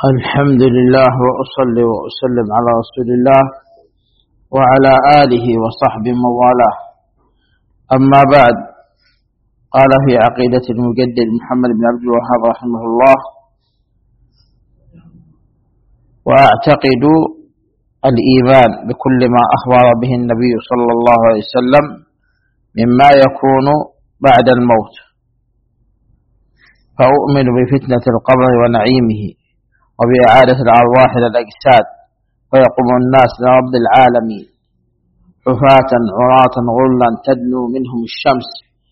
الحمد لله وأصلي وأسلم على رسول الله وعلى آله وصحبه من والاه. أما بعد، قال في عقيدة المجدد محمد بن عبد الوهاب رحمه الله: وأعتقد الإيمان بكل ما أخبر به النبي صلى الله عليه وسلم مما يكون بعد الموت، فأؤمن بفتنة القبر ونعيمه، وبإعادة الأرواح إلى الأجساد، فيقوم الناس لرب العالمين حفاة عراة غرلا تدنو منهم الشمس،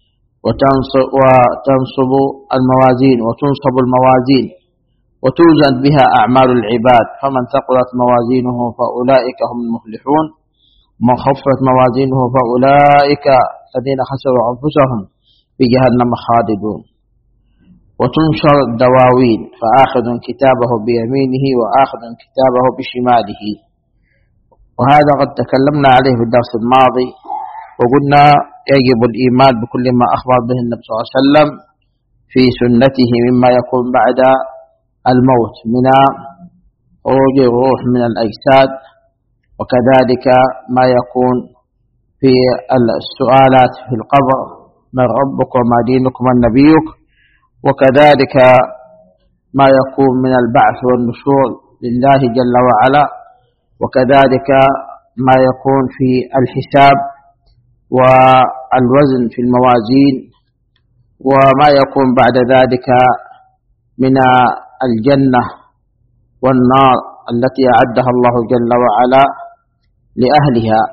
وتنصب الموازين وتوزن بها أعمال العباد، فمن ثقلت موازينه فأولئك هم المفلحون، ومن خفت موازينه فأولئك الذين خسروا أنفسهم في جهنم خالدون. وتنشر الدواوين، فآخذ كتابه بيمينه وآخذ كتابه بشماله. وهذا قد تكلمنا عليه في الدرس الماضي، وقلنا يجب الإيمان بكل ما أخبر به النبي صلى الله عليه وسلم في سنته مما يكون بعد الموت من خروج الروح من الأجساد، وكذلك ما يكون في السؤالات في القبر: من ربك وما دينك ومن نبيك، وكذلك ما يكون من البعث والنشور لله جل وعلا، وكذلك ما يكون في الحساب والوزن في الموازين، وما يكون بعد ذلك من الجنة والنار التي أعدها الله جل وعلا لأهلها.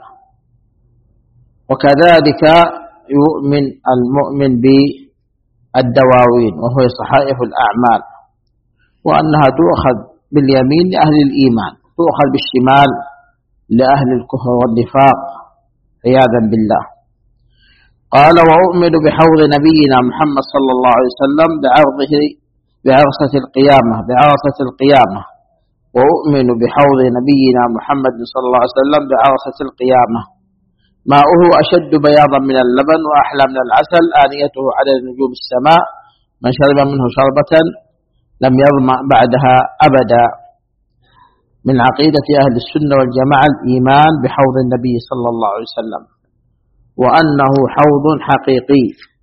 وكذلك يؤمن المؤمن بالدواوين، وهو صحائف الأعمال، وأنها تؤخذ باليمين لأهل الإيمان، تؤخذ بالشمال لأهل الكفر والنفاق عياذا بالله. قال: وأؤمن بحوض نبينا محمد صلى الله عليه وسلم بعرصة القيامة، وأؤمن بحوض نبينا محمد صلى الله عليه وسلم بعرصة القيامة. ماؤه أشد بياضا من اللبن وأحلى من العسل، آنيته عدد نجوم السماء، من شرب منه شربة لم يظمأ بعدها أبدا. من عقيدة أهل السنة والجماعة الإيمان بحوض النبي صلى الله عليه وسلم، وأنه حوض حقيقي،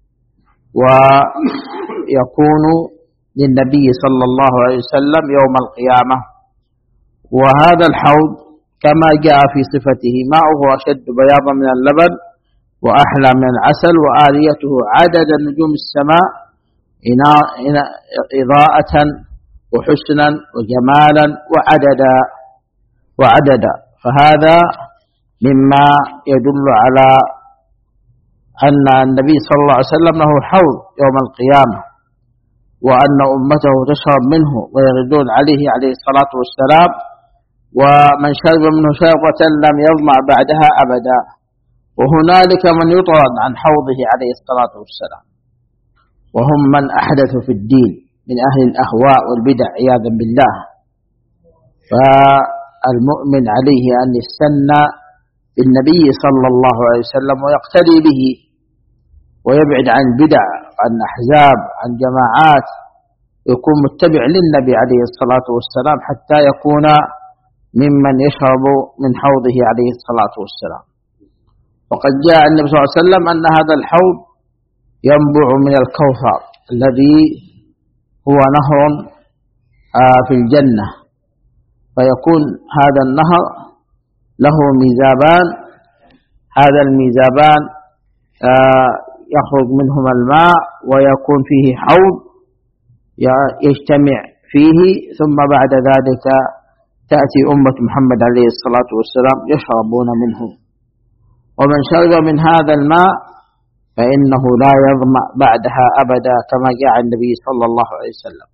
ويكون للنبي صلى الله عليه وسلم يوم القيامة. وهذا الحوض كما جاء في صفته: ماؤه أشد بياضا من اللبن وأحلى من العسل، وآليته عدد نجوم السماء إضاءة وحسنا وجمالا وعددا. فهذا مما يدل على أن النبي صلى الله عليه وسلم له حوض يوم القيامة، وأن أمته تشرب منه ويردون عليه الصلاة والسلام، ومن شرب منه شربة لم يظمأ بعدها أبدا. وهنالك من يطرد عن حوضه عليه الصلاة والسلام، وهم من أحدثوا في الدين من أهل الأهواء والبدع عياذا بالله. فالمؤمن عليه أن يستنى بالنبي صلى الله عليه وسلم ويقتدي به، ويبعد عن بدع، عن أحزاب، عن جماعات، يكون متبع للنبي عليه الصلاة والسلام حتى يكون ممن يشرب من حوضه عليه الصلاة والسلام. وقد جاء النبي صلى الله عليه وسلم أن هذا الحوض ينبع من الكوثر الذي هو نهر في الجنة، فيكون هذا النهر له ميزابان، هذا الميزابان يخرج منهما الماء، ويكون فيه حوض يجتمع فيه، ثم بعد ذلك تأتي أمة محمد عليه الصلاة والسلام يشربون منه. ومن شرب من هذا الماء فإنه لا يظمأ بعدها أبدا، كما جاء النبي صلى الله عليه وسلم.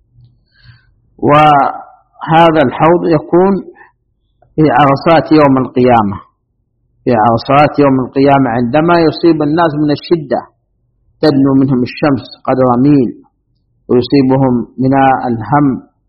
وهذا الحوض يكون في عرصات يوم القيامة، عندما يصيب الناس من الشدة، تدنو منهم الشمس قدر ميل، ويصيبهم من الهم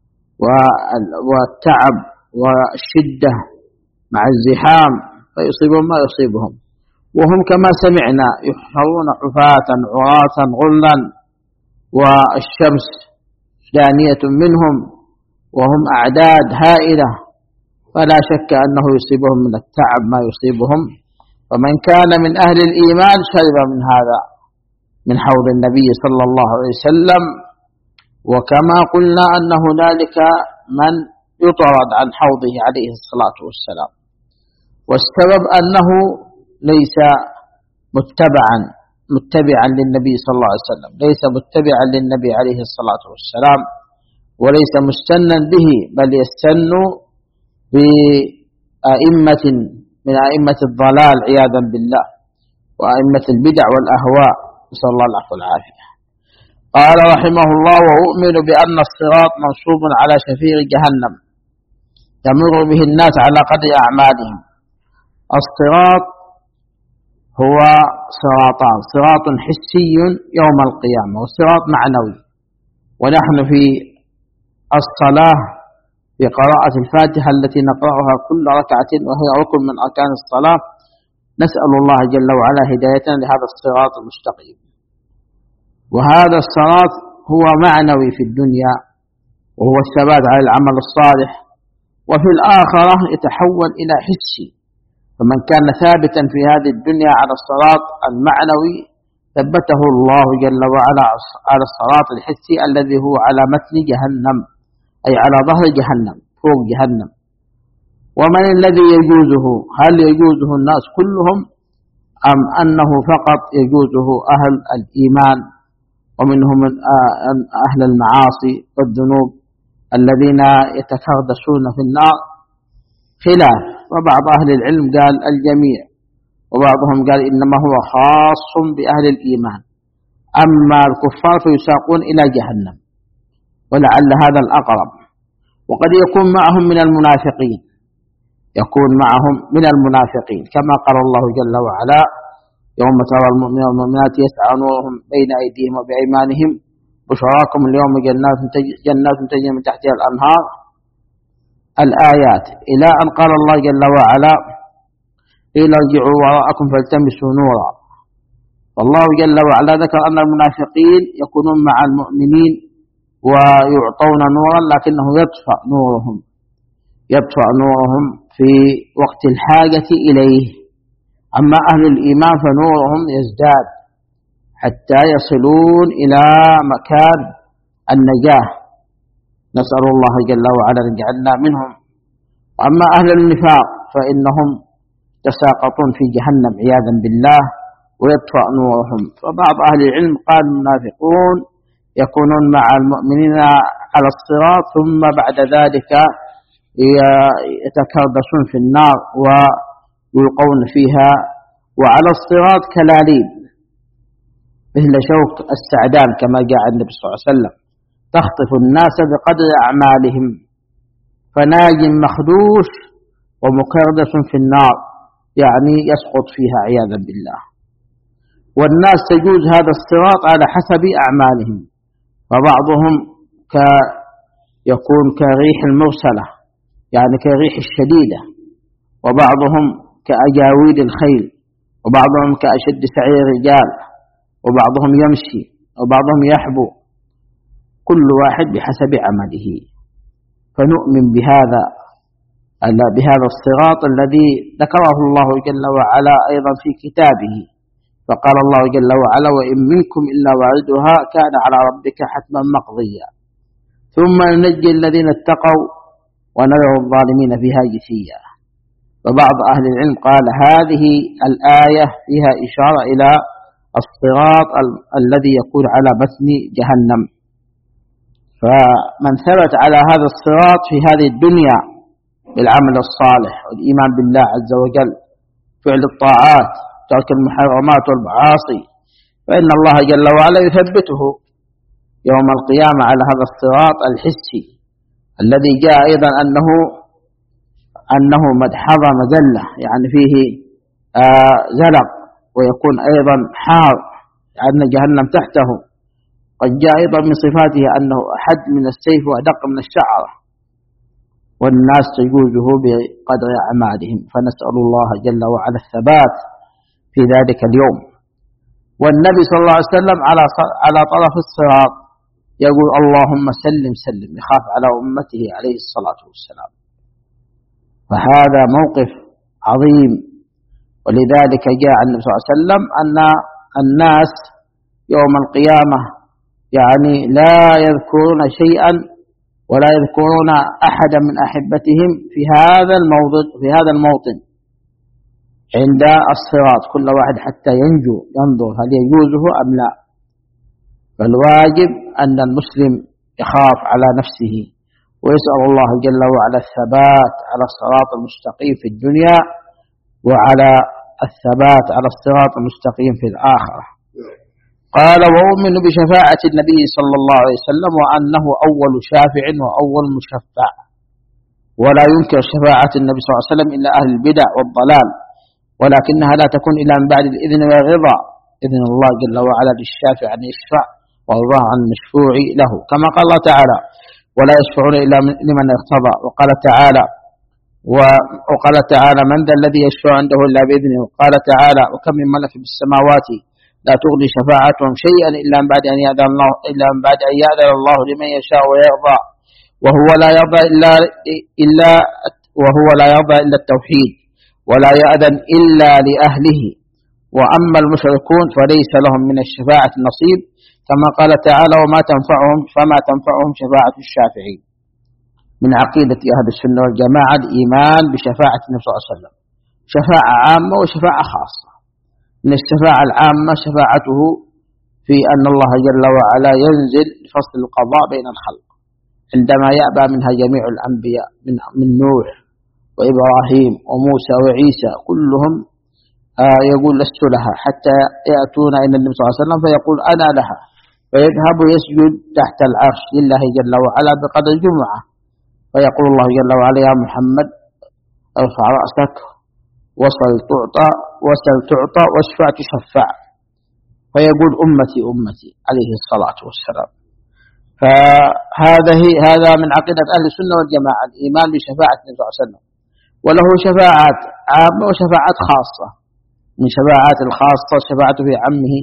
والتعب والشدة مع الزحام، فيصيبهم ما يصيبهم، وهم كما سمعنا يحشرون حفاة عراة غرلا، والشمس دانية منهم، وهم أعداد هائلة، فلا شك أنه يصيبهم من التعب ما يصيبهم. ومن كان من أهل الإيمان شرب من هذا، من حوض النبي صلى الله عليه وسلم. وكما قلنا أن هنالك من يطرد عن حوضه عليه الصلاة والسلام، والسبب أنه ليس متبعا للنبي صلى الله عليه وسلم، ليس متبعا للنبي عليه الصلاة والسلام، وليس مستنا به، بل يستن بأئمة من أئمة الضلال عياذا بالله، وأئمة البدع والأهواء، نسأل الله العفو والعافية. قال رحمه الله: وأؤمن بأن الصراط منصوب على شفير جهنم يمر به الناس على قدر أعمالهم. الصراط هو صراطان: صراط حسي يوم القيامة، وصراط معنوي. ونحن في الصلاة في قراءة الفاتحة التي نقرأها كل ركعة وهي ركن من أركان الصلاة، نسأل الله جل وعلا هدايتنا لهذا الصراط المستقيم. وهذا الصراط هو معنوي في الدنيا، وهو الثبات على العمل الصالح، وفي الآخرة يتحول إلى حسي. فمن كان ثابتا في هذه الدنيا على الصراط المعنوي ثبته الله جل وعلا على الصراط الحسي الذي هو على متن جهنم، أي على ظهر جهنم، فوق جهنم. ومن الذي يجوزه؟ هل يجوزه الناس كلهم، أم أنه فقط يجوزه أهل الإيمان ومنهم أهل المعاصي والذنوب الذين يتكردسون في النار؟ خلاف. وبعض أهل العلم قال الجميع، وبعضهم قال إنما هو خاص بأهل الإيمان، أما الكفار فيساقون إلى جهنم، ولعل هذا الأقرب. وقد يكون معهم من المنافقين، يكون معهم من المنافقين، كما قال الله جل وعلا: يوم ترى المؤمنين والمؤمنات يسعى نورهم بين أيديهم وبأيمانهم بشراكم اليوم جنات تجري من تحتها الأنهار، الآيات، إلى أن قال الله جل وعلا: قيل ارجعوا وراءكم فالتمسوا نورا. والله جل وعلا ذكر أن المنافقين يكونون مع المؤمنين ويعطون نورا، لكنه يطفأ نورهم في وقت الحاجة إليه. أما أهل الإيمان فنورهم يزداد حتى يصلون إلى مكان النجاة، نسأل الله جل وعلا أن يجعلنا منهم. وأما أهل النفاق فإنهم يتساقطون في جهنم عياذا بالله ويطفأ نورهم. فبعض أهل العلم قال المنافقون يكونون مع المؤمنين على الصراط، ثم بعد ذلك يتكردسون في النار ويلقون فيها. وعلى الصراط كلاليب مثل شوك السعدان كما جاء النبي صلى الله عليه وسلم، تخطف الناس بقدر أعمالهم، فناج مخدوش ومكردس في النار، يعني يسقط فيها عياذا بالله. والناس تجوز هذا الصراط على حسب أعمالهم، فبعضهم يكون كريح المرسلة، يعني كريح الشديدة، وبعضهم كأجاويد الخيل، وبعضهم كأشد سعي الرجال، وبعضهم يمشي، وبعضهم يحبو، كل واحد بحسب عمله. فنؤمن بهذا الصراط الذي ذكره الله جل وعلا أيضا في كتابه، فقال الله جل وعلا: وإن منكم إلا واردها كان على ربك حتما مقضيا ثم ننجي الذين اتقوا ونذر الظالمين فيها جثيا. وبعض أهل العلم قال هذه الآية فيها إشارة إلى الصراط الذي يكون على متن جهنم. فمن ثبت على هذا الصراط في هذه الدنيا بالعمل الصالح والإيمان بالله عز وجل، فعل الطاعات، ترك المحرمات والمعاصي، فإن الله جل وعلا يثبته يوم القيامة على هذا الصراط الحسي الذي جاء أيضا أنه مدحضة مذلة، يعني فيه زلق، ويكون أيضا حار لأن جهنم تحته. قد جاء أيضا من صفاته أنه أحد من السيف وأدق من الشعرة، والناس تجوزه بقدر أعمالهم. فنسأل الله جل وعلا الثبات في ذلك اليوم. والنبي صلى الله عليه وسلم على طرف الصراط، يقول اللهم سلم سلم، يخاف على أمته عليه الصلاة والسلام. فهذا موقف عظيم. ولذلك جاء النبي صلى الله عليه وسلم أن الناس يوم القيامة يعني لا يذكرون شيئا ولا يذكرون أحدا من أحبتهم في هذا الموطن عند الصراط، كل واحد حتى ينجو ينظر هل يجوزه أم لا. فالواجب أن المسلم يخاف على نفسه ويسأل الله جل وعلا الثبات على الصراط المستقيم في الدنيا وعلى الثبات على الصراط المستقيم في الآخرة. قال وأؤمن بشفاعة النبي صلى الله عليه وسلم وأنه أول شافع وأول مشفع، ولا ينكر شفاعة النبي صلى الله عليه وسلم إلا أهل البدع والضلال، ولكنها لا تكون إلا من بعد الإذن والرضا، إذن الله جل وعلا للشافع أن يشفع والله عن المشفوع له، كما قال الله تعالى ولا يشفعون إلا لمن ارتضى. وقال تعالى من ذا الذي يشفع عنده إلا بإذنه. وقال تعالى وكم من ملك في السماوات لا تغني شفاعتهم شيئا إلا من بعد أن يأذن الله لمن يشاء ويرضى، وهو لا يرضى إلا التوحيد ولا يأذن إلا لأهله. وأما المشركون فليس لهم من الشفاعة نصيب، كما قال تعالى فما تنفعهم شفاعة الشافعين. من عقيدة أهل السنة والجماعة الإيمان بشفاعة النبي صلى الله عليه وسلم، شفاعة عامة وشفاعة خاصة. من الشفاعة العامة شفاعته في أن الله جل وعلا ينزل فصل القضاء بين الخلق عندما يأبى منها جميع الأنبياء من نوح وإبراهيم وموسى وعيسى كلهم يقول لست لها، حتى يأتون إلى النبي صلى الله عليه وسلم فيقول أنا لها، فيذهب يسجد تحت العرش لله جل وعلا بقدر الجمعة، فيقول الله جل وعلا يا محمد ارفع رأسك وصل تعطى واشفع تشفع، فيقول أمتي أمتي عليه الصلاة والسلام. هذا من عقيدة أهل السنة والجماعة الإيمان بشفاعة النبي صلى الله عليه وسلم. وله شفاعات عامة وشفاعات خاصة. من شفاعات الخاصة شفاعته في عمه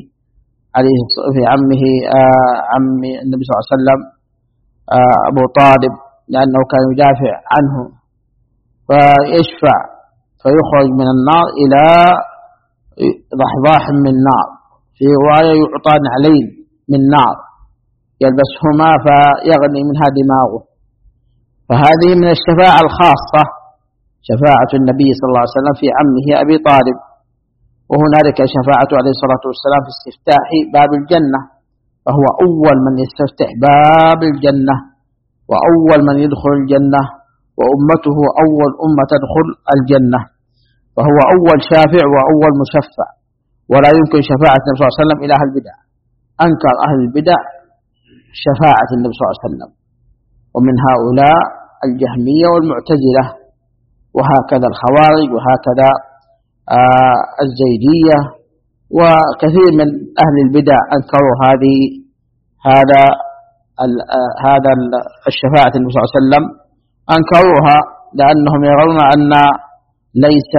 عم النبي صلى الله عليه وسلم أبو طالب، لأنه كان يدافع عنه فيشفع فيخرج من النار إلى ضحضاح من نار، في رواية يعطى نعلين من نار يلبسهما فيغني منها دماغه. فهذه من الشفاعة الخاصة شفاعة النبي صلى الله عليه وسلم في عمه أبي طالب. وهنالك شفاعة عليه الصلاة والسلام في استفتاح باب الجنة، فهو أول من يستفتح باب الجنة وأول من يدخل الجنة، وأمته أول أمة تدخل الجنة، فهو أول شافع وأول مشفع. ولا يمكن شفاعة النبي صلى الله عليه وسلم إلى أهل البدع، أنكر أهل البدع شفاعة النبي صلى الله عليه وسلم، ومن هؤلاء الجهمية والمعتزلة، وهكذا الخوارج، وهكذا الزيدية، وكثير من أهل البدع أنكروا هذا الشفاعة النبي صلى الله عليه وسلم، أنكروها لأنهم يرون أن ليس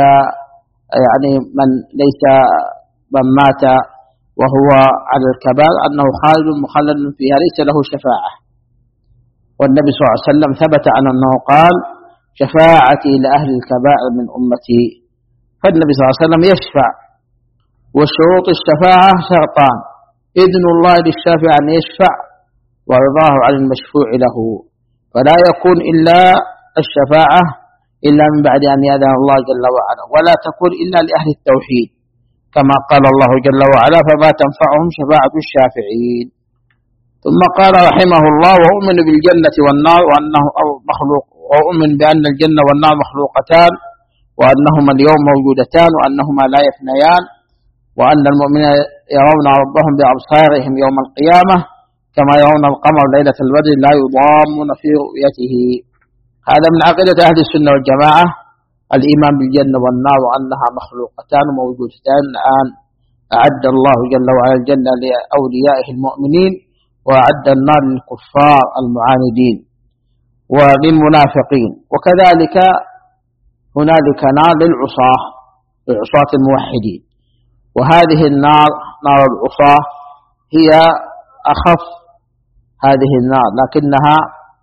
من مات وهو على الكبائر أنه خالد مخلد فيها ليس له شفاعة. والنبي صلى الله عليه وسلم ثبت عنه أنه قال شفاعتي لأهل الكبائر من أمتي. فالنبي صلى الله عليه وسلم يشفع، وشروط الشفاعة شرطان: إذن الله للشافع أن يشفع، ورضاه عن المشفوع له. فلا يكون إلا الشفاعة إلا من بعد أن يأذن الله جل وعلا، ولا تكون إلا لأهل التوحيد، كما قال الله جل وعلا فما تنفعهم شفاعة الشافعين. ثم قال رحمه الله وأؤمن بالجنة والنار وأنه مخلوق، وأؤمن بأن الجنة والنار مخلوقتان، وأنهما اليوم موجودتان، وأنهما لا يفنيان، وأن المؤمنين يرون ربهم بأبصارهم يوم القيامة كما يرون القمر ليلة البدر لا يضامون في رؤيته. هذا من عقيدة أهل السنة والجماعة الإيمان بالجنة والنار وأنها مخلوقتان موجودتان الآن. أعد الله جل وعلا الجنة لأوليائه المؤمنين، وأعد النار للكفار المعاندين وللمنافقين. وكذلك هنالك نار للعصاة الموحدين. وهذه النار، نار العصاة، هي أخف هذه النار، لكنها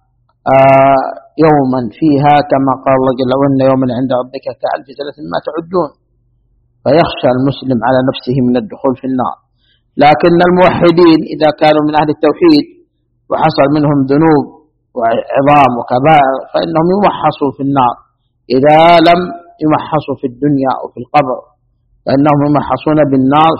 يوما فيها كما قال الله جل وعلا يوما عند ربك كألف سنة ما تعدون، فيخشى المسلم على نفسه من الدخول في النار. لكن الموحدين إذا كانوا من أهل التوحيد وحصل منهم ذنوب وعظام وكبائر فإنهم يمحصوا في النار، إذا لم يمحصوا في الدنيا أو في القبر فإنهم يمحصون بالنار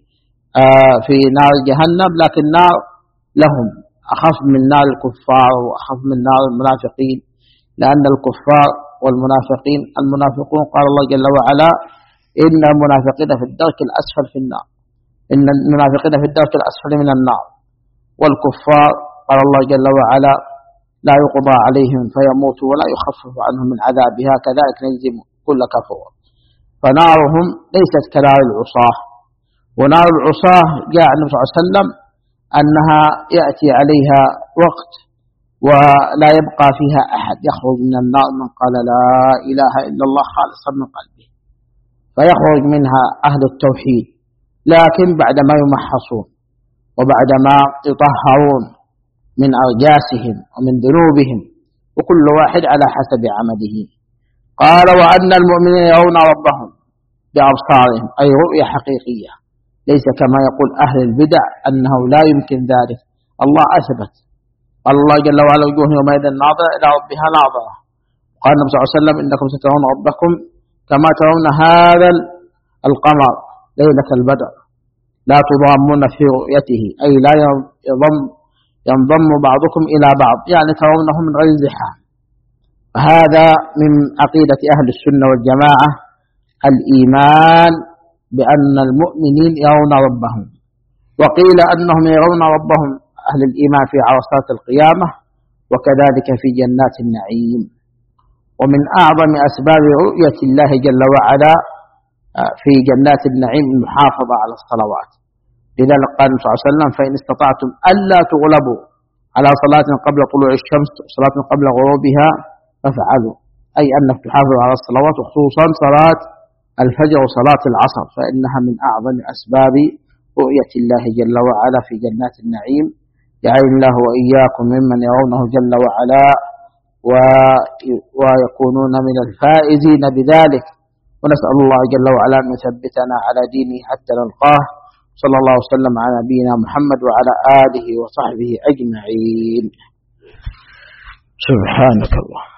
في نار جهنم، لكن نار لهم أخف من نار الكفار وأخف من نار المنافقين، لأن الكفار والمنافقين المنافقون قال الله جل وعلا إن المنافقين في الدرك الأسفل في النار، إن المنافقين في الدرك الأسفل من النار، والكفار قال الله جل وعلا لا يقضى عليهم فيموتوا ولا يخفف عنهم من عذابها كذلك نجزي كل كفور. فنارهم ليست كنار العصاة، ونار العصاة جاء النبي صلى الله عليه وسلم أنها يأتي عليها وقت ولا يبقى فيها أحد يخرج من النار من قال لا إله إلا الله خالصا من قلبه، فيخرج منها أهل التوحيد، لكن بعدما يمحصون وبعدما يطهرون من أرجاسهم ومن ذنوبهم، وكل واحد على حسب عمله. قال وأن المؤمنين يرون ربهم بأبصارهم، أي رؤية حقيقية، ليس كما يقول أهل البدع أنه لا يمكن ذلك. الله أثبت، قال الله جل وعلا وجوه يومئذ ناظرة إلى ربها ناظرة. قال النبي صلى الله عليه وسلم إنكم سترون ربكم كما ترون هذا القمر ليلة البدر لا تضامون في رؤيته، أي لا ينضم بعضكم إلى بعض، يعني ترونه من غير زحام. هذا من عقيدة أهل السنة والجماعة الإيمان بأن المؤمنين يرون ربهم. وقيل أنهم يرون ربهم أهل الإيمان في عرصات القيامة وكذلك في جنات النعيم. ومن أعظم أسباب رؤية الله جل وعلا في جنات النعيم المحافظة على الصلوات، لذلك قال صلى الله عليه وسلم فإن استطعتم ألا تغلبوا على صلاة قبل طلوع الشمس وصلاة قبل غروبها فافعلوا، أي أنك تحافظ على الصلوات وخصوصا صلاة الفجر وصلاة العصر، فإنها من أعظم أسباب رؤية الله جل وعلا في جنات النعيم. جعل الله وإياكم ممن يرونه جل وعلا ويكونون من الفائزين بذلك، ونسأل الله جل وعلا أن يثبتنا على دينه حتى نلقاه. صلى الله وسلم على نبينا محمد وعلى آله وصحبه أجمعين. سبحانك اللهم.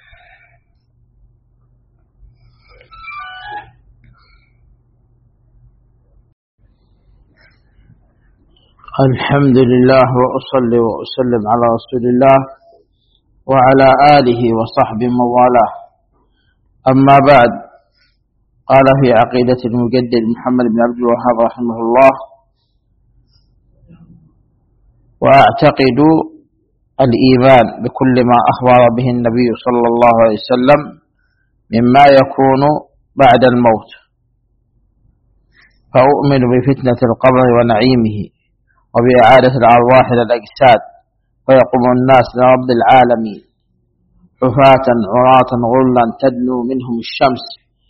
الحمد لله وأصلي وأسلم على رسول الله وعلى آله وصحبه من والاه. أما بعد، قال في عقيدة المجدد محمد بن عبد الوهاب رحمه الله: وأعتقد الإيمان بكل ما أخبر به النبي صلى الله عليه وسلم مما يكون بعد الموت، فأؤمن بفتنة القبر ونعيمه وبإعادة الأرواح إلى الأجساد، فيقوم الناس لرب العالمين حفاة عراة غرلا تدنو منهم الشمس،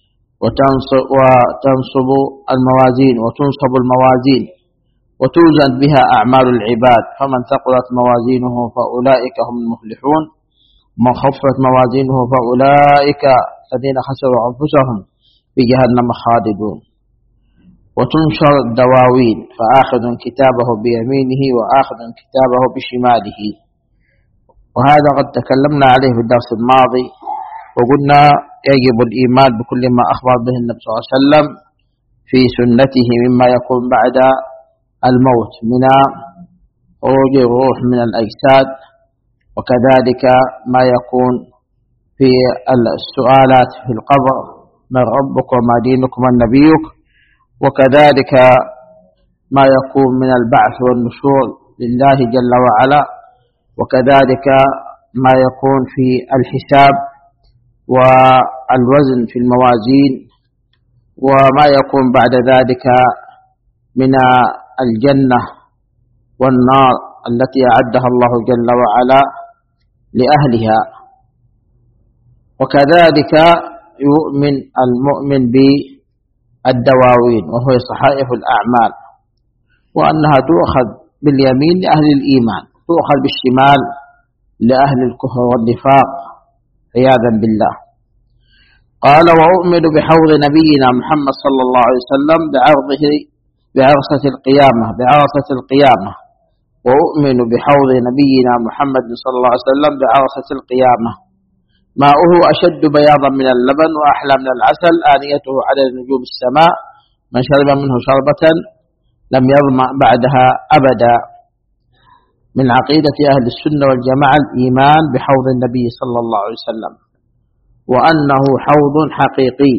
وتنصب الموازين وتوزن بها أعمال العباد، فمن ثقلت موازينه فأولئك هم المفلحون، ومن خفت موازينه فأولئك الذين خسروا أنفسهم في جهنم خالدون. وتنشر الدواوين، فآخذ كتابه بيمينه وآخذ كتابه بشماله. وهذا قد تكلمنا عليه في الدرس الماضي، وقلنا يجب الإيمان بكل ما أخبر به النبي صلى الله عليه وسلم في سنته مما يكون بعد الموت من خروج الروح من الأجساد، وكذلك ما يكون في السؤالات في القبر: من ربك وما دينك ومن نبيك، وكذلك ما يكون من البعث والنشور لله جل وعلا، وكذلك ما يكون في الحساب والوزن في الموازين، وما يكون بعد ذلك من الجنة والنار التي أعدها الله جل وعلا لأهلها. وكذلك يؤمن المؤمن بالدواوين وهو صحائف الأعمال، وأنها تؤخذ باليمين لأهل الإيمان تؤخذ بالشمال لأهل الكفر والنفاق عياذا بالله. قال: وأؤمن بحوض نبينا محمد صلى الله عليه وسلم بعرصة القيامة. وأؤمن بحوض نبينا محمد صلى الله عليه وسلم بعرصة القيامة. ماؤه أشد بياضا من اللبن وأحلى من العسل، آنيته عدد نجوم السماء، من شرب منه شربة لم يظمأ بعدها أبدا. من عقيدة أهل السنة والجماعة الإيمان بحوض النبي صلى الله عليه وسلم، وأنه حوض حقيقي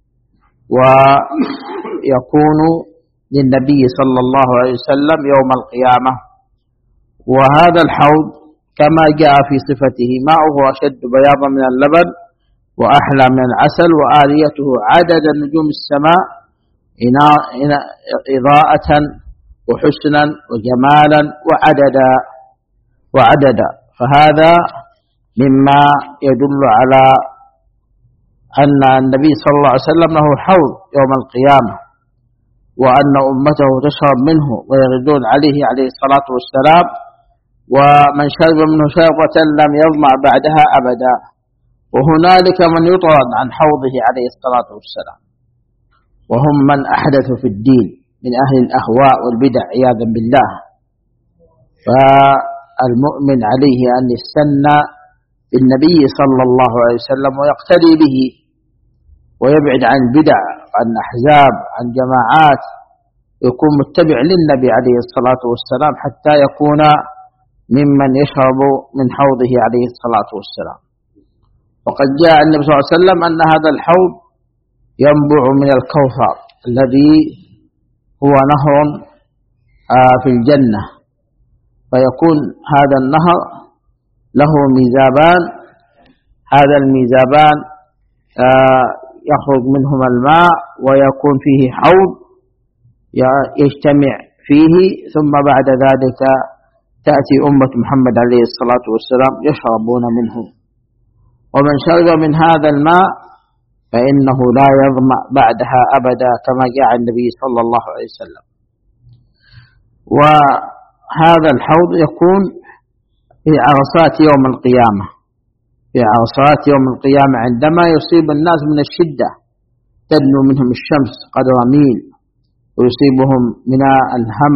ويكون للنبي صلى الله عليه وسلم يوم القيامة. وهذا الحوض كما جاء في صفته: ماؤه أشد بياضا من اللبن وأحلى من العسل، وآليته عدد نجوم السماء إضاءة وحسنا وجمالا وعددا. فهذا مما يدل على أن النبي صلى الله عليه وسلم له حوض يوم القيامة، وأن أمته تشرب منه ويردون عليه الصلاة والسلام، ومن شرب منه شربة لم يظمأ بعدها أبدا. وهنالك من يطرد عن حوضه عليه الصلاة والسلام، وهم من أحدثوا في الدين من أهل الأهواء والبدع عياذا بالله. فالمؤمن عليه أن يستنى بالنبي صلى الله عليه وسلم ويقتدي به، ويبعد عن بدع، عن أحزاب، عن جماعات، يكون متبع للنبي عليه الصلاة والسلام حتى يكون ممن يشرب من حوضه عليه الصلاة والسلام. وقد جاء النبي صلى الله عليه وسلم أن هذا الحوض ينبع من الكوثر الذي هو نهر في الجنة، فيكون هذا النهر له ميزابان، هذا الميزابان يخرج منهما الماء، ويكون فيه حوض يجتمع فيه، ثم بعد ذلك تأتي أمة محمد عليه الصلاة والسلام يشربون منه. ومن شرب من هذا الماء فإنه لا يظمأ بعدها أبدا، كما جاء النبي صلى الله عليه وسلم. وهذا الحوض يكون في عرصات يوم القيامة، في عرصات يوم القيامة عندما يصيب الناس من الشدة، تدنو منهم الشمس قدر ميل، ويصيبهم من الهم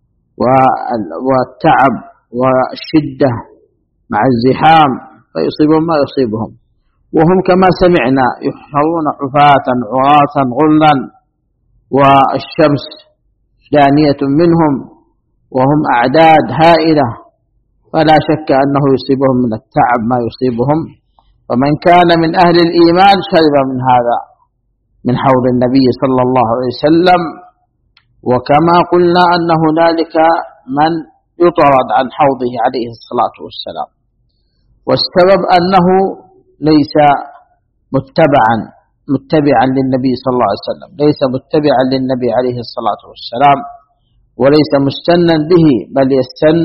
والتعب والشدة مع الزحام، فيصيبهم ما يصيبهم، وهم كما سمعنا يحشرون حفاة عراة غرلا، والشمس دانية منهم، وهم أعداد هائلة، فلا شك أنه يصيبهم من التعب ما يصيبهم. ومن كان من أهل الإيمان شرب من هذا، من حوض النبي صلى الله عليه وسلم. وكما قلنا أن هنالك من يطرد عن حوضه عليه الصلاة والسلام، والسبب أنه ليس متبعا للنبي صلى الله عليه وسلم، ليس متبعا للنبي عليه الصلاة والسلام، وليس مستنا به، بل يستن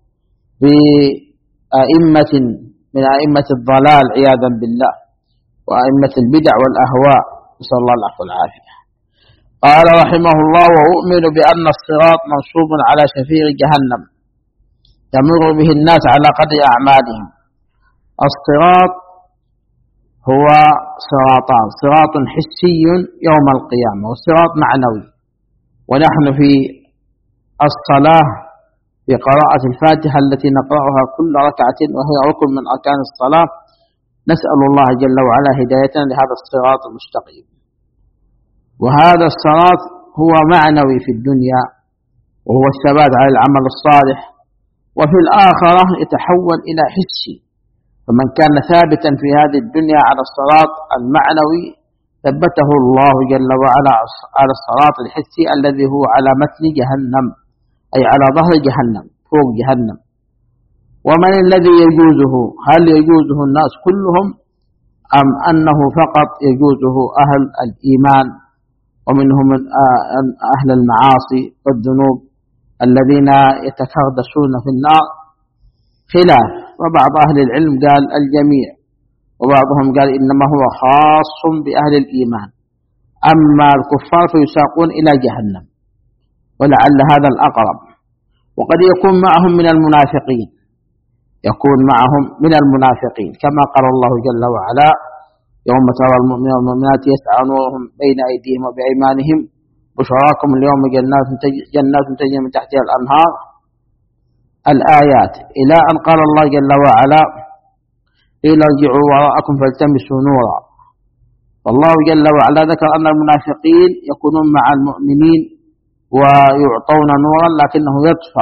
بأئمة من أئمة الضلال عياذا بالله، وأئمة البدع والأهواء، نسأل الله العفو والعافية. قال رحمه الله: وأؤمن بأن الصراط منصوب على شفير جهنم يمر به الناس على قدر أعمالهم. الصراط هو صراطان: صراط حسي يوم القيامة، وصراط معنوي. ونحن في الصلاة في قراءة الفاتحة التي نقرأها كل ركعة، وهي ركن من أركان الصلاة، نسأل الله جل وعلا هدايتنا لهذا الصراط المستقيم. وهذا الصراط هو معنوي في الدنيا، وهو الثبات على العمل الصالح، وفي الآخرة يتحول إلى حسي. فمن كان ثابتا في هذه الدنيا على الصراط المعنوي ثبته الله جل وعلا على الصراط الحسي الذي هو على متن جهنم، أي على ظهر جهنم، فوق جهنم. ومن الذي يجوزه؟ هل يجوزه الناس كلهم، أم أنه فقط يجوزه أهل الإيمان، ومنهم أهل المعاصي والذنوب الذين يتكردسون في النار؟ خلاف. وبعض أهل العلم قال الجميع، وبعضهم قال إنما هو خاص بأهل الإيمان، أما الكفار فيساقون إلى جهنم، ولعل هذا الأقرب. وقد يكون معهم من المنافقين، يكون معهم من المنافقين، كما قال الله جل وعلا: يوم ترى المؤمنين والمؤمنات يسعى نورهم بين أيديهم وبأيمانهم بشراكم اليوم جنات تجري من تحتها الأنهار، الآيات، إلى أن قال الله جل وعلا: قيل ارجعوا وراءكم فالتمسوا نورا. فالله جل وعلا ذكر أن المنافقين يكونون مع المؤمنين ويعطون نورا، لكنه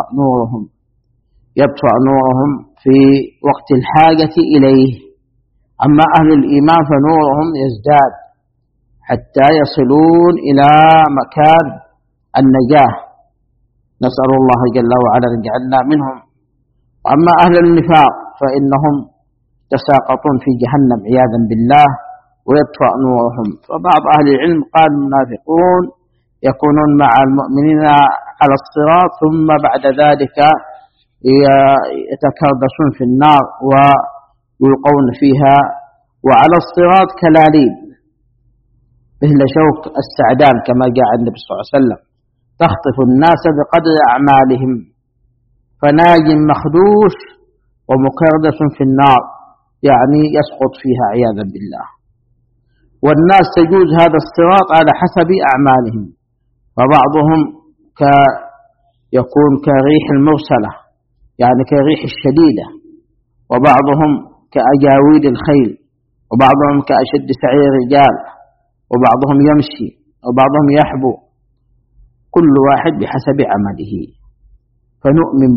يطفأ نورهم في وقت الحاجة إليه. أما أهل الإيمان فنورهم يزداد حتى يصلون إلى مكان النجاة، نسأل الله جل وعلا أن يجعلنا منهم. وأما أهل النفاق فإنهم تساقطون في جهنم عياذا بالله ويطفأ نورهم. فبعض أهل العلم قال المنافقون يكونون مع المؤمنين على الصراط، ثم بعد ذلك يتكردسون في النار ويلقون فيها. وعلى الصراط كلاليب مثل شوك السعدان كما جاء النبي صلى الله عليه وسلم، تخطف الناس بقدر أعمالهم، فناج مخدوش ومكردس في النار، يعني يسقط فيها عياذا بالله. والناس تجوز هذا الصراط على حسب أعمالهم، فبعضهم يكون كريح المرسلة، يعني كريح الشديدة، وبعضهم كأجاويد الخيل، وبعضهم كأشد سعي الرجال، وبعضهم يمشي، وبعضهم يحبو، كل واحد بحسب عمله. فنؤمن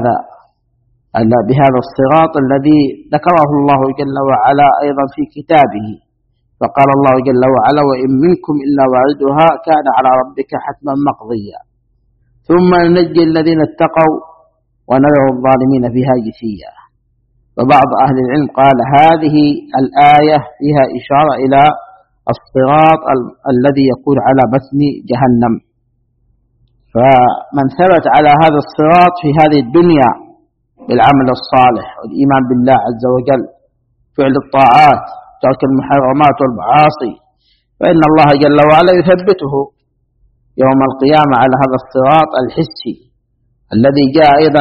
بهذا الصراط الذي ذكره الله جل وعلا أيضا في كتابه، فقال الله جل وعلا: وإن منكم إلا واردها كان على ربك حتما مقضيا ثم ننجي الذين اتقوا ونذر الظالمين فيها جثيا. وبعض أهل العلم قال هذه الآية فيها إشارة إلى الصراط الذي يكون على متن جهنم. فمن ثبت على هذا الصراط في هذه الدنيا بالعمل الصالح والإيمان بالله عز وجل، فعل الطاعات، ترك المحرمات والمعاصي، فإن الله جل وعلا يثبته يوم القيامة على هذا الصراط الحسي الذي جاء أيضا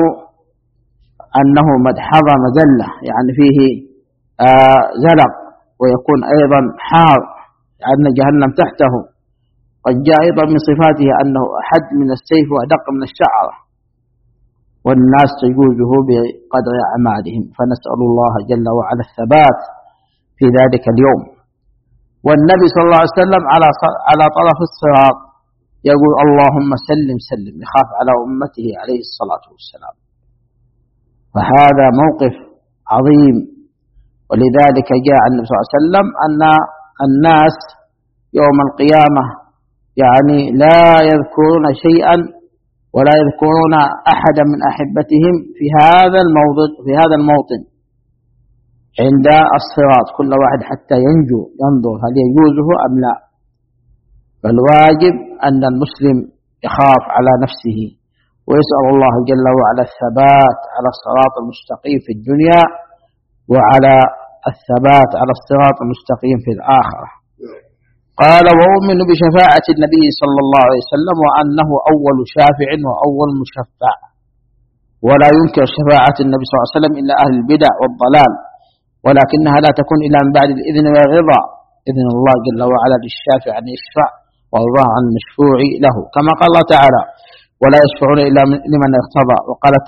أنه مدحضة مذلة، يعني فيه زلق، ويكون أيضا حار لأن جهنم تحته. قد جاء أيضا من صفاته أنه أحد من السيف وأدق من الشعرة، والناس تجوزه بقدر أعمالهم. فنسأل الله جل وعلا الثبات في ذلك اليوم. والنبي صلى الله عليه وسلم على طرف الصراط يقول: اللهم سلم سلم، يخاف على أمته عليه الصلاة والسلام. فهذا موقف عظيم، ولذلك جاء النبي صلى الله عليه وسلم أن الناس يوم القيامة يعني لا يذكرون شيئا ولا يذكرون أحدا من أحبتهم في هذا الموطن عند الصراط، كل واحد حتى ينظر هل يجوزه أم لا. فالواجب أن المسلم يخاف على نفسه ويسأل الله جل وعلا الثبات على الصراط المستقيم في الدنيا، وعلى الثبات على الصراط المستقيم في الآخرة. قال: وأؤمن بشفاعة النبي صلى الله عليه وسلم وأنه أول شافع وأول مشفع، ولا ينكر شفاعة النبي صلى الله عليه وسلم إلا أهل البدع والضلال، ولكنها لا تكون إلا من بعد الإذن والرضا، إذن الله جل وعلا للشافع أن يشفع والله عن المشفوع له، كما قال الله تعالى: ولا يشفعون إلا لمن ارتضى.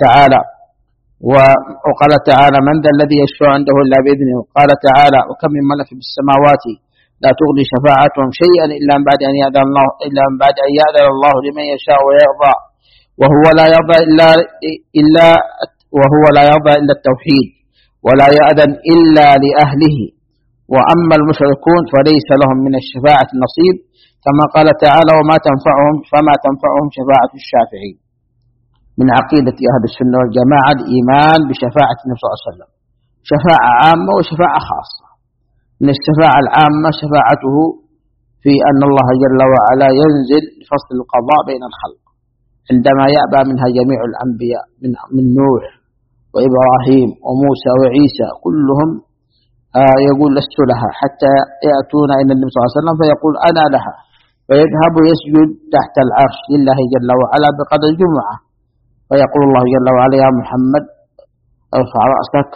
وقال تعالى: من ذا الذي يشفع عنده إلا بإذنه. وقال تعالى: وكم من ملك في السماوات لا تغني شفاعتهم شيئا إلا من بعد أن يأذن الله لمن يشاء ويرضى، وهو لا يرضى إلا التوحيد، ولا يأذن إلا لأهله. وأما المشركون فليس لهم من الشفاعة نصيب، كما قال تعالى: فما تنفعهم شفاعة الشافعين. من عقيدة أهل السنة والجماعة الإيمان بشفاعة النبي صلى الله عليه وسلم، شفاعة عامة وشفاعة خاصة. من الشفاعة العامة شفاعته في أن الله جل وعلا ينزل فصل القضاء بين الخلق، عندما يأبى منها جميع الأنبياء من نوح وإبراهيم وموسى وعيسى، كلهم يقول: لست لها، حتى يأتون إلى النبي صلى الله عليه وسلم فيقول: أنا لها، فيذهب يسجد تحت العرش لله جل وعلا بقدر جمعة، فيقول الله جل وعلا: يا محمد ارفع رأسك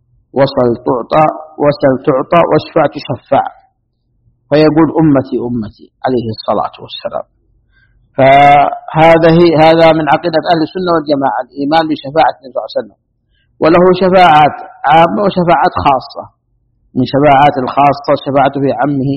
وسل تعطى واشفع تشفع. فيقول: أمتي أمتي عليه الصلاة والسلام. هذا من عقيدة أهل السنة والجماعة، الإيمان بشفاعة النبي صلى الله عليه وسلم. وله شفاعات عامة وشفاعات خاصة. من شفاعات الخاصة شفاعته في عمه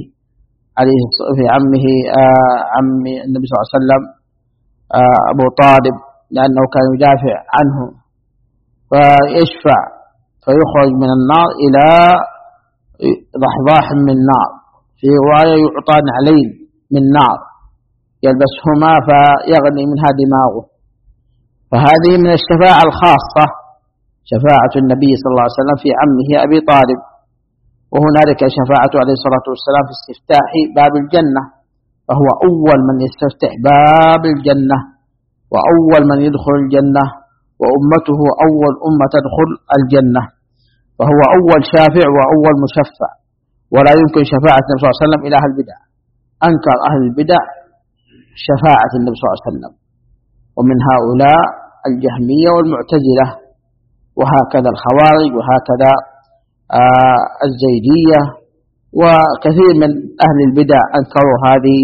عم النبي صلى الله عليه وسلم أبو طالب، لأنه كان يدافع عنه، فيشفع فيخرج من النار إلى ضحضاح من نار، في رواية يعطى نعلين من نار يلبسهما فيغني منها دماغه. فهذه من الشفاعة الخاصة، شفاعة النبي صلى الله عليه وسلم في عمه أبي طالب. وهنالك شفاعة عليه الصلاة والسلام في استفتاح باب الجنة، فهو أول من يستفتح باب الجنة وأول من يدخل الجنة، وأمته أول أمة تدخل الجنة، فهو أول شافع وأول مشفع. ولا يمكن شفاعة النبي صلى الله عليه وسلم إلى أهل البدع، أنكر أهل البدع شفاعة النبي صلى الله عليه وسلم، ومن هؤلاء الجهمية والمعتزلة، وهكذا الخوارج، وهكذا الزيدية، وكثير من أهل البدع أنكروا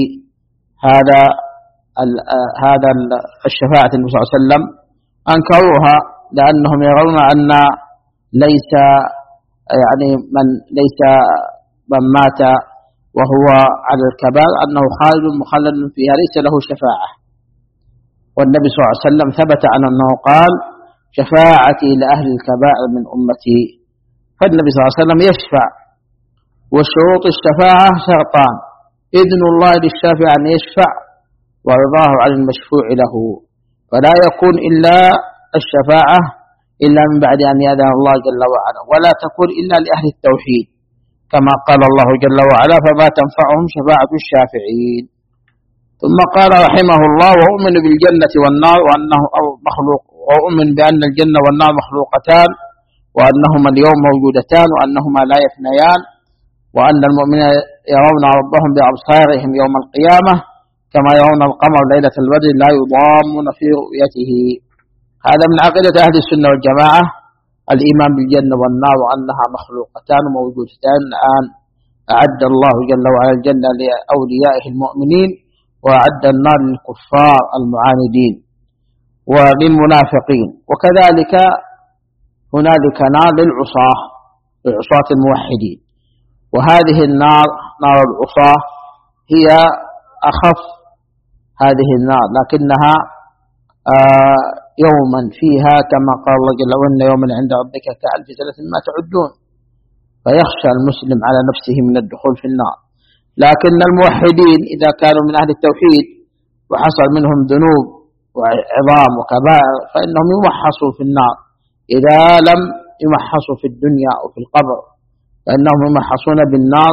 هذا الشفاعة النبي صلى الله عليه وسلم، أنكروها لأنهم يرون أن ليس من مات وهو على الكبائر أنه خالد مخلد فيها، ليس له شفاعة. والنبي صلى الله عليه وسلم ثبت عنه أنه قال: شفاعتي لأهل الكبائر من أمتي. فالنبي صلى الله عليه وسلم يشفع، وشروط الشفاعة شرطان: إذن الله للشافع أن يشفع، ورضاه عن المشفوع له. فلا يكون إلا الشفاعة إلا من بعد أن يأذن الله جل وعلا، ولا تكون إلا لأهل التوحيد، كما قال الله جل وعلا: فما تنفعهم شفاعة الشافعين. ثم قال رحمه الله: وأؤمن بالجنة والنار وأنه مخلوق، وأؤمن بأن الجنة والنار مخلوقتان، وأنهما اليوم موجودتان، وأنهما لا يفنيان، وأن المؤمنين يرون ربهم بأبصارهم يوم القيامة كما يرون القمر ليلة البدر لا يضامون في رؤيته. هذا من عقيدة أهل السنة والجماعة، الإيمان بالجنة والنار وأنها مخلوقتان موجودتان. الآن أعد الله جل وعلا الجنة لأوليائه المؤمنين، وأعد النار للكفار المعاندين وللمنافقين. وكذلك هنالك نار للعصاة الموحدين. وهذه النار، نار العصاة، هي أخف هذه النار، لكنها يوما فيها كما قال الله جل وعلا: يوما عند ربك كألف سنة ما تعدون. فيخشى المسلم على نفسه من الدخول في النار. لكن الموحدين إذا كانوا من أهل التوحيد وحصل منهم ذنوب وعظام وكبائر فإنهم يمحصوا في النار. إذا لم يمحصوا في الدنيا أو في القبر فإنهم يمحصون بالنار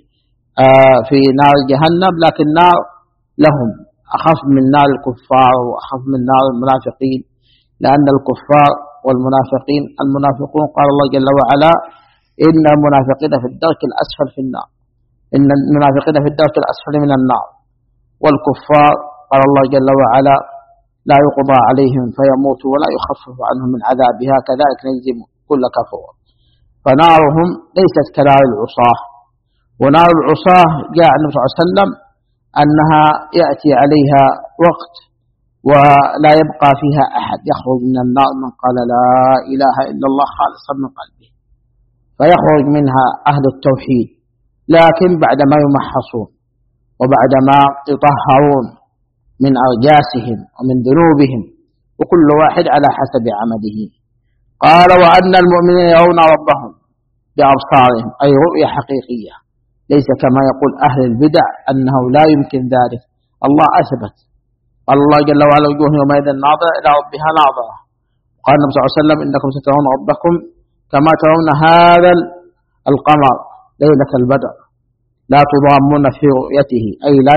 في نار جهنم، لكن نار لهم أخف من نار الكفار وأخف من نار المنافقين، لأن الكفار والمنافقين، المنافقون قال الله جل وعلا: إن المنافقين في الدرك الأسفل في النار، إن المنافقين في الدرك الأسفل من النار. والكفار قال الله جل وعلا: لا يقضى عليهم فيموتوا ولا يخفف عنهم من عذابها كذلك نجزي كل كفور. فنارهم ليست كنار العصاة. ونار العصاة جاء النبي صلى الله عليه وسلم أنها يأتي عليها وقت ولا يبقى فيها أحد، يخرج من النار من قال لا إله إلا الله خالصا من قلبه، فيخرج منها أهل التوحيد، لكن بعدما يمحصون وبعدما يطهرون من أرجاسهم ومن ذنوبهم، وكل واحد على حسب عمله. قال: وأن المؤمنين يرون ربهم بأبصارهم، أي رؤية حقيقية، ليس كما يقول أهل البدع أنه لا يمكن ذلك. الله أثبت، قال الله جل وعلا: وجوه يومئذ ناظرة إلى ربها ناظرة. قال النبي صلى الله عليه وسلم: إنكم سترون ربكم كما ترون هذا القمر ليلة البدر لا تضامون في رؤيته، أي لا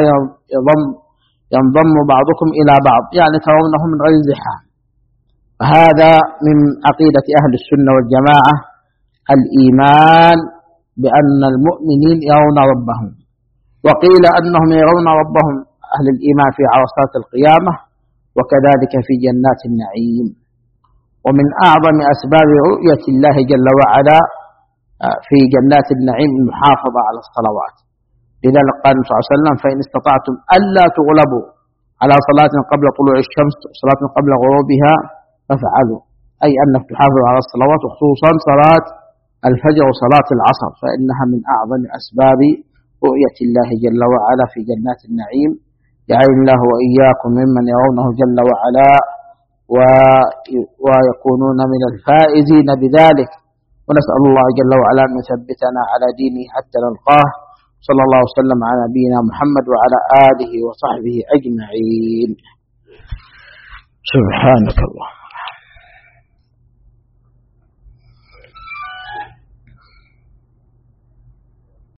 ينضم بعضكم إلى بعض، يعني ترونه من غير زحام. هذا من عقيدة أهل السنة والجماعة، الإيمان بأن المؤمنين يرون ربهم. وقيل أنهم يرون ربهم أهل الإيمان في عرصات القيامة، وكذلك في جنات النعيم. ومن أعظم أسباب رؤية الله جل وعلا في جنات النعيم المحافظة على الصلوات. لذلك قال صلى الله عليه وسلم: فإن استطعتم ألا تغلبوا على صلاة قبل طلوع الشمس وصلاة قبل غروبها فافعلوا، أي أنك تحافظ على الصلوات، وخصوصا صلاة الفجر وصلاة العصر، فإنها من أعظم أسباب رؤية الله جل وعلا في جنات النعيم. جعلنا الله وإياكم ممن يرونه جل وعلا ويكونون من الفائزين بذلك، ونسأل الله جل وعلا أن يثبتنا على دينه حتى نلقاه. صلى الله وسلم على نبينا محمد وعلى آله وصحبه أجمعين. سبحانك الله.